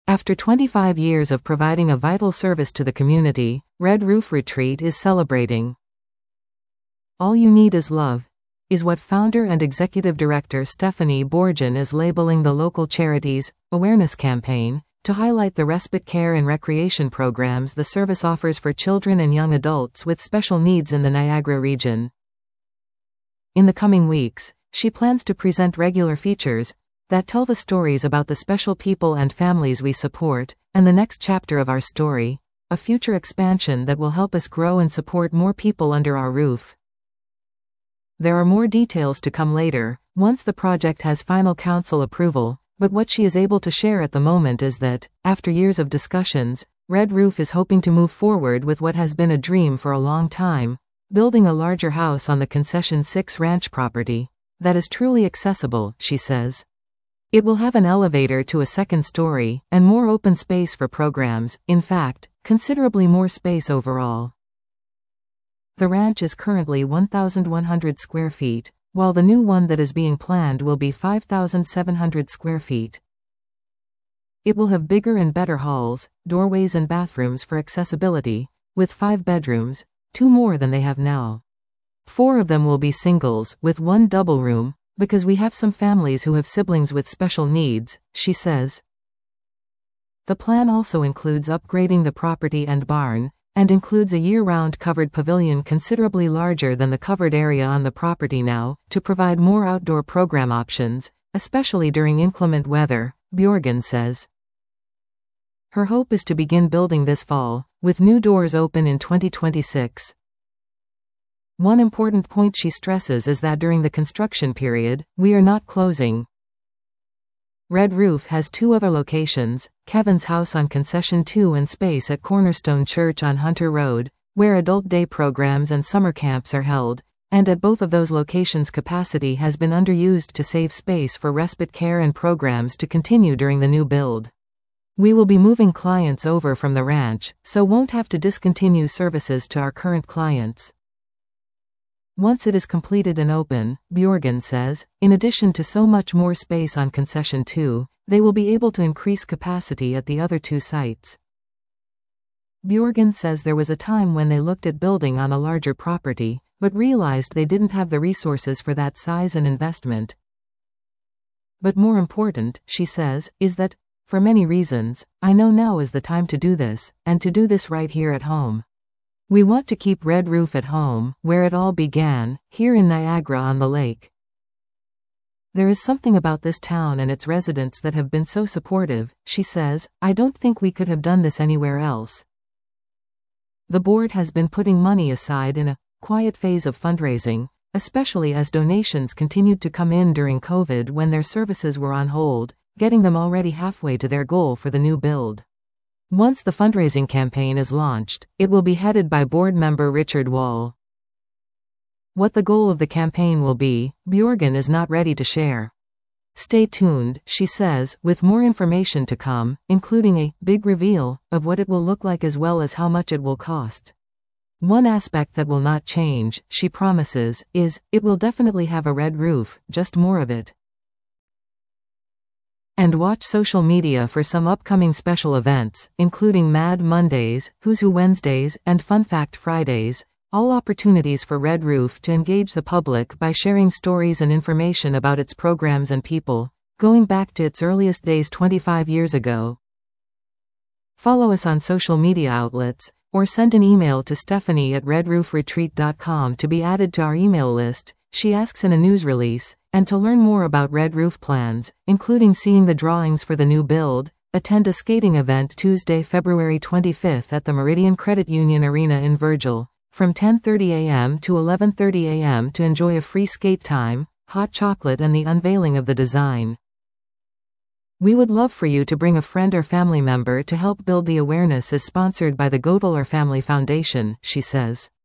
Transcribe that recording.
After 25 years of providing a vital service to the community, Red Roof Retreat is celebrating. All you need is love, is what founder and executive director Stephanie Borgen is labeling the local charity's awareness campaign to highlight the respite care and recreation programs the service offers for children and young adults with special needs in the Niagara region. In the coming weeks, she plans to present regular features that tell the stories about the special people and families we support, and the next chapter of our story, a future expansion that will help us grow and support more people under our roof. There are more details to come later, once the project has final council approval, but what she is able to share at the moment is that, after years of discussions, Red Roof is hoping to move forward with what has been a dream for a long time, building a larger house on the Concession 6 ranch property that is truly accessible, she says. It will have an elevator to a second story, and more open space for programs, in fact, considerably more space overall. The ranch is currently 1,100 square feet, while the new one that is being planned will be 5,700 square feet. It will have bigger and better halls, doorways and bathrooms for accessibility, with 5 bedrooms, 2 more than they have now. 4 of them will be singles, with 1 double room, because we have some families who have siblings with special needs, she says. The plan also includes upgrading the property and barn, and includes a year-round covered pavilion considerably larger than the covered area on the property now, to provide more outdoor program options, especially during inclement weather, Bjorgen says. Her hope is to begin building this fall, with new doors open in 2026. One important point she stresses is that during the construction period, we are not closing. Red Roof has 2 other locations, Kevin's house on Concession 2 and space at Cornerstone Church on Hunter Road, where adult day programs and summer camps are held, and at both of those locations capacity has been underused to save space for respite care and programs to continue during the new build. We will be moving clients over from the ranch, so won't have to discontinue services to our current clients. Once it is completed and open, Bjorgen says, in addition to so much more space on Concession 2, they will be able to increase capacity at the other 2 sites. Bjorgen says there was a time when they looked at building on a larger property, but realized they didn't have the resources for that size and investment. But more important, she says, is that, for many reasons, I know now is the time to do this, and to do this right here at home. We want to keep Red Roof at home, where it all began, here in Niagara on the lake. There is something about this town and its residents that have been so supportive, she says, I don't think we could have done this anywhere else. The board has been putting money aside in a quiet phase of fundraising, especially as donations continued to come in during COVID when their services were on hold, getting them already halfway to their goal for the new build. Once the fundraising campaign is launched, it will be headed by board member Richard Wall. What the goal of the campaign will be, Bjorgen is not ready to share. Stay tuned, she says, with more information to come, including a big reveal of what it will look like as well as how much it will cost. One aspect that will not change, she promises, is, it will definitely have a red roof, just more of it. And watch social media for some upcoming special events, including Mad Mondays, Who's Who Wednesdays, and Fun Fact Fridays, all opportunities for Red Roof to engage the public by sharing stories and information about its programs and people, going back to its earliest days 25 years ago. Follow us on social media outlets, or send an email to Stephanie@redroofretreat.com to be added to our email list, she asks in a news release, and to learn more about Red Roof plans, including seeing the drawings for the new build. Attend a skating event Tuesday, February 25th at the Meridian Credit Union Arena in Virgil, from 10:30 a.m. to 11:30 a.m. to enjoy a free skate time, hot chocolate and the unveiling of the design. We would love for you to bring a friend or family member to help build the awareness is sponsored by the Godler Family Foundation, she says.